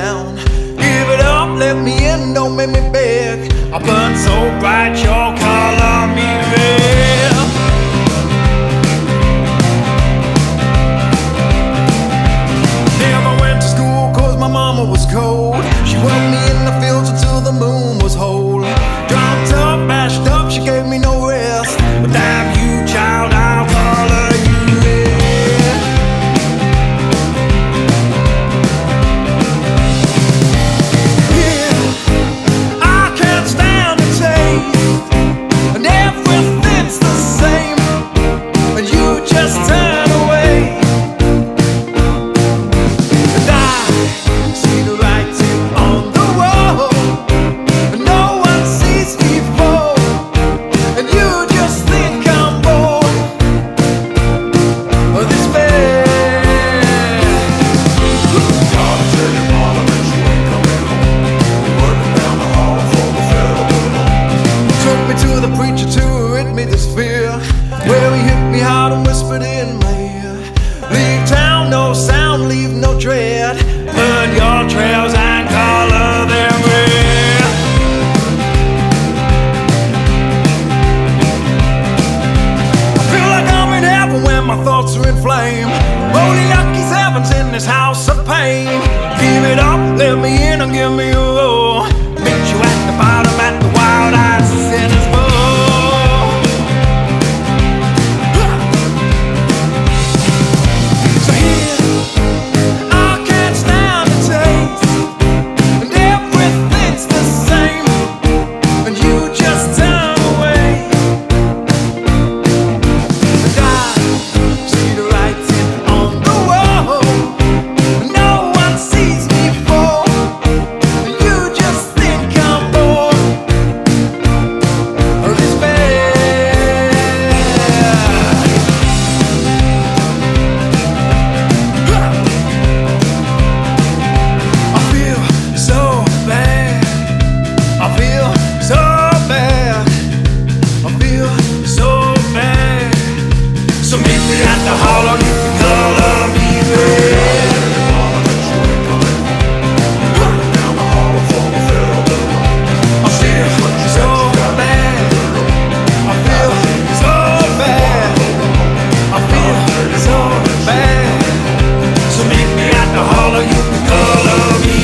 down. Give it up, let me in, don't make me beg. I burn so bright, your color me red. Never went to school cause my mama was cold. She worked me in the fields until the moon was whole. Dropped up, mashed up, she gave me no rest. But damn you, child, I'll color you red. Yeah, I can't stand the taste, and everything's the same, and you just turn away. And I see the writing on the wall, and no one sees me fall, and you just think I'm bored of this bed. Gotta tell your mama that you ain't coming home. Working down the hall for the federal. Took me to the preacher to rid me this fear, where he hit me hard and whispered in my ear. Leave town, no sound, leave no tread. Burn your trails and color them red. I feel like I'm in heaven when my thoughts are inflamed. Only lucky seven's in this house of pain. Give it up, let me in and give me a roar. Meet you at the bottom at the wild eyes sinners bowl. So here, I can't stand the taste, and everything's the same, and you just turn away. And I see the writing on the wall, and no one sees me fall, and you just think I'm bored of this bed. I feel so bad. I feel so bad. I feel so bad. So meet me at the hollow, you can color me red. Working down the hall for the federal. I feel so bad. I feel so bad. I feel so bad. So meet me at the hollow, you can color me